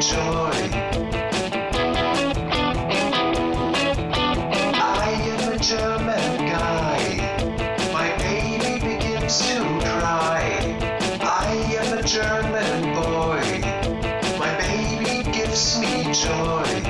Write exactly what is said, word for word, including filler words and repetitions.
joy. I am a German guy. My baby begins to cry. I am a German boy. My baby gives me joy.